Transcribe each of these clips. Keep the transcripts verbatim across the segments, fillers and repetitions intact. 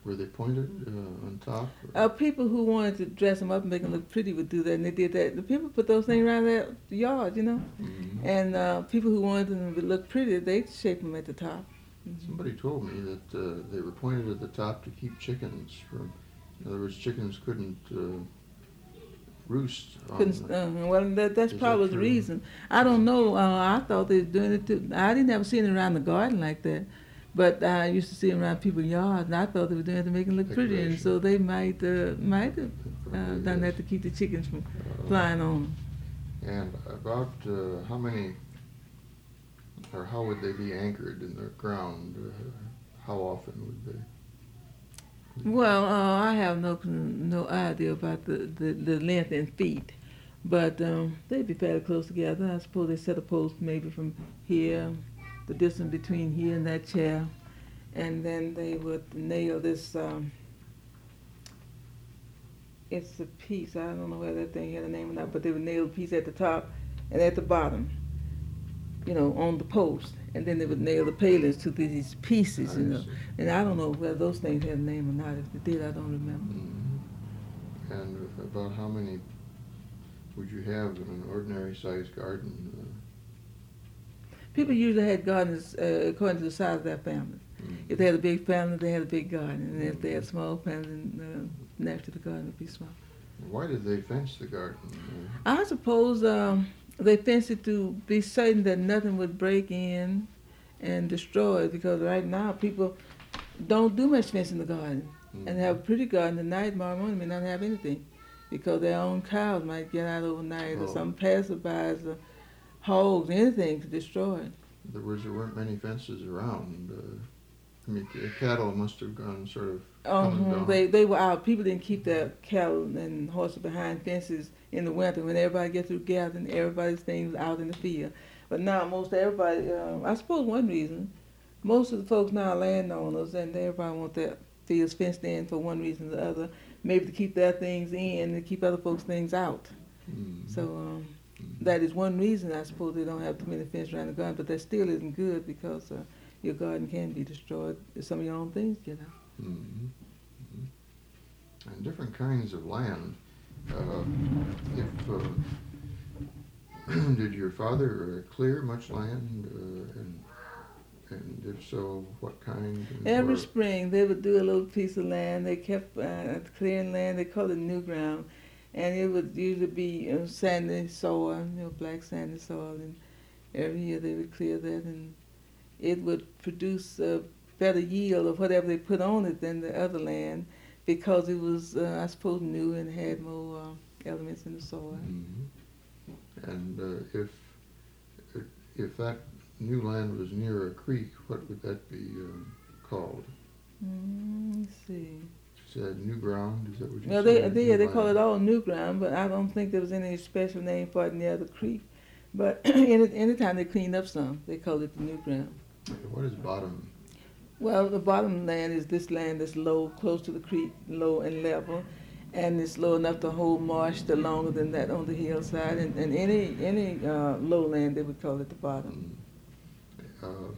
Were they pointed uh, on top? Uh, people who wanted to dress them up and make them look pretty would do that, and they did that. The people put those things around their yard, you know. Mm-hmm. And uh, people who wanted them to look pretty, they shape them at the top. Mm-hmm. Somebody told me that uh, they were pointed at the top to keep chickens from. In other words, chickens couldn't uh, roost. Couldn't, uh, well, that, that's Is probably that the true? reason. I don't know. Uh, I thought they were doing it too. I didn't ever see it around the garden like that. But I used to see them around people's yards, and I thought they were doing it to make them look pretty, and so they might uh, might have uh, done that to keep the chickens from Uh, flying on. And about uh, how many, or how would they be anchored in the ground? Uh, how often would they? Well, uh, I have no no idea about the, the, the length in feet, but um, they'd be fairly close together. I suppose they set a post maybe from here, the distance between here and that chair, and then they would nail this. Um, it's a piece. I don't know whether that thing had a name or not, but they would nail a piece at the top and at the bottom, you know, on the post, and then they would nail the palings to these pieces, you know. And I don't know whether those things had a name or not. If they did, I don't remember. Mm-hmm. And about how many would you have in an ordinary-sized garden? Uh, People usually had gardens uh, according to the size of their family. mm-hmm. If they had a big family, they had a big garden, and if they had a small family, then uh, naturally the garden would be small. Why did they fence the garden? Uh, I suppose um, they fenced it to be certain that nothing would break in and destroy it, because right now people don't do much fencing in the garden, mm-hmm. and have a pretty garden tonight, tomorrow morning may not have anything, because their own cows might get out overnight, oh. or some passerbys, or hogs, anything to destroy it. In other words, there weren't many fences around. Uh, I mean, c- cattle must have gone sort of coming Uh-huh. down. They they were out. People didn't keep their cattle and horses behind fences in the winter when everybody gets through gathering. Everybody's things out in the field. But now most everybody, uh, I suppose one reason, most of the folks now are landowners, and everybody want their fields fenced in for one reason or the other. Maybe to keep their things in and keep other folks' things out. Mm-hmm. So um, mm-hmm. that is one reason I suppose they don't have too many fences around the garden. But that still isn't good, because uh, your garden can be destroyed if some of your own things get out. Mm-hmm. Mm-hmm. And different kinds of land. Uh, if uh, did your father uh, clear much land, uh, and and if so, what kind? and Every where? spring they would do a little piece of land. They kept uh, clearing land. They called it new ground, and it would usually be uh, sandy soil, you know, black sandy soil. And every year they would clear that, and it would produce a better yield of whatever they put on it than the other land, because it was, uh, I suppose, new and had more uh, elements in the soil. Mm-hmm. And uh, if if that new land was near a creek, what would that be um, called? Mm, let's see. You said new ground. Is that what you Well, said? they, New they, they call it land. all new ground, but I don't think there was any special name for it near the creek. But any anytime they cleaned up some, they called it the new ground. What is bottom? Well, the bottom land is this land that's low, close to the creek, low and level, and it's low enough to hold moisture longer than that on the hillside. And, and any any uh, low land, they would call it the bottom. Mm. Uh,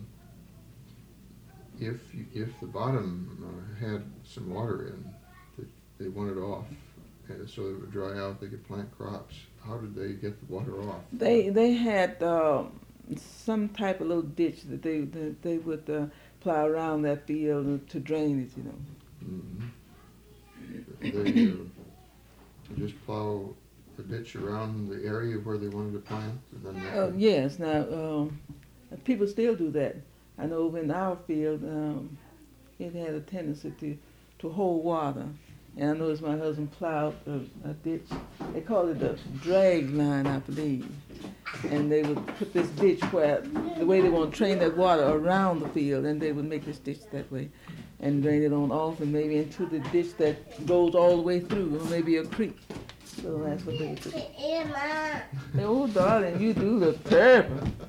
if you, if the bottom uh, had some water in, that they wanted off, uh, so it would dry out, they could plant crops. How did they get the water off? They they had uh, some type of little ditch that they that they would uh, plow around that field to drain it, you know. Mm-hmm. They uh, just plow a ditch around the area where they wanted to plant, and then they Uh, yes. Now um, people still do that. I know over in our field, um, it had a tendency to to hold water. And I noticed my husband plowed a, a ditch. They called it a drag line, I believe. And they would put this ditch where, the way they want to train that water around the field, and they would make this ditch that way and drain it on off and maybe into the ditch that goes all the way through, or maybe a creek. So that's what they would do. Oh, darling, you do look terrible.